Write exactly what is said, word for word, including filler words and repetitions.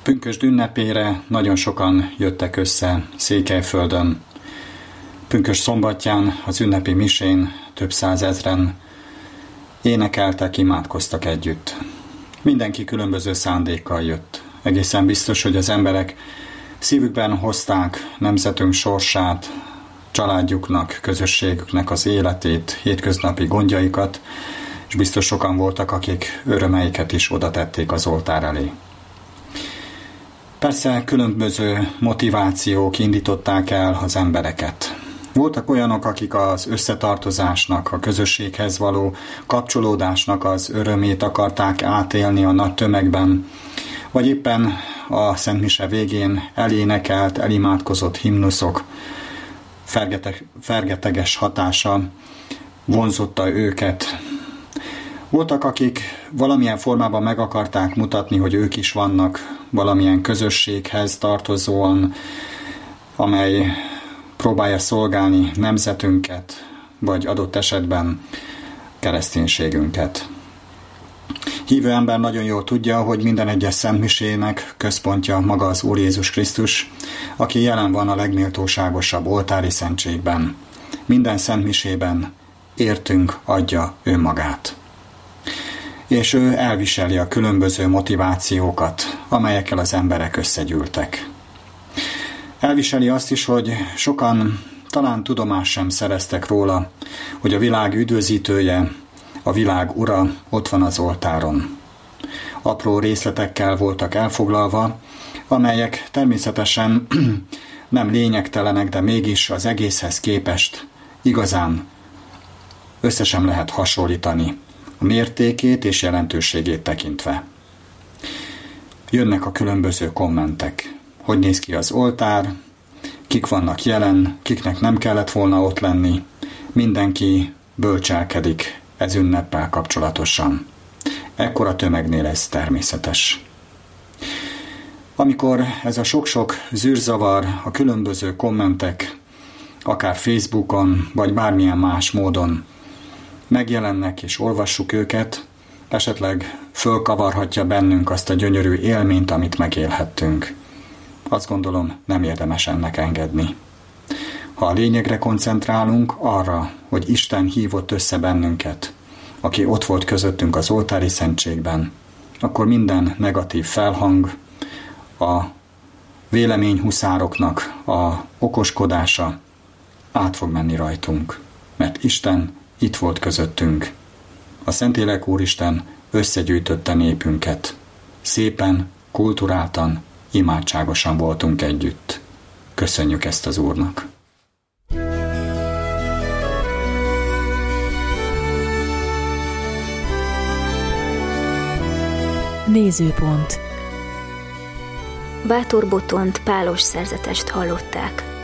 Pünkösd ünnepére nagyon sokan jöttek össze Székelyföldön. Pünkösd szombatján az ünnepi misén több százezren énekeltek, imádkoztak együtt. Mindenki különböző szándékkal jött. Egészen biztos, hogy az emberek szívükben hozták nemzetünk sorsát, családjuknak, közösségüknek az életét, hétköznapi gondjaikat, és biztos sokan voltak, akik örömeiket is oda tették az oltár elé. Persze különböző motivációk indították el az embereket. Voltak olyanok, akik az összetartozásnak, a közösséghez való kapcsolódásnak az örömét akarták átélni a nagy tömegben, vagy éppen a Szent Mise végén elénekelt, elimádkozott himnuszok fergeteg, fergeteges hatása vonzotta őket. Voltak, akik valamilyen formában meg akarták mutatni, hogy ők is vannak valamilyen közösséghez tartozóan, amely próbálja szolgálni nemzetünket, vagy adott esetben kereszténységünket. Hívő ember nagyon jól tudja, hogy minden egyes szentmisének központja maga az Úr Jézus Krisztus, aki jelen van a legméltóságosabb oltári szentségben. Minden szentmisében értünk adja önmagát. És ő elviseli a különböző motivációkat, amelyekkel az emberek összegyűltek. Elviseli azt is, hogy sokan talán tudomást sem szereztek róla, hogy a világ üdvözítője, a világ ura ott van az oltáron. Apró részletekkel voltak elfoglalva, amelyek természetesen nem lényegtelenek, de mégis az egészhez képest igazán össze sem lehet hasonlítani a mértékét és jelentőségét tekintve. Jönnek a különböző kommentek. Hogy néz ki az oltár, kik vannak jelen, kiknek nem kellett volna ott lenni, mindenki bölcselkedik ez ünneppel kapcsolatosan. Ekkora tömegnél ez természetes. Amikor ez a sok-sok zűrzavar, a különböző kommentek, akár Facebookon, vagy bármilyen más módon megjelennek és olvassuk őket, esetleg fölkavarhatja bennünk azt a gyönyörű élményt, amit megélhettünk. Azt gondolom, nem érdemes ennek engedni. Ha a lényegre koncentrálunk, arra, hogy Isten hívott össze bennünket, aki ott volt közöttünk az oltári szentségben, akkor minden negatív felhang, a véleményhuszároknak a okoskodása át fog menni rajtunk, mert Isten itt volt közöttünk. A Szentlélek Úristen összegyűjtötte népünket. Szépen, kulturáltan, imádságosan voltunk együtt. Köszönjük ezt az Úrnak! Nézőpont. Bátor Botont pálos szerzetest hallották.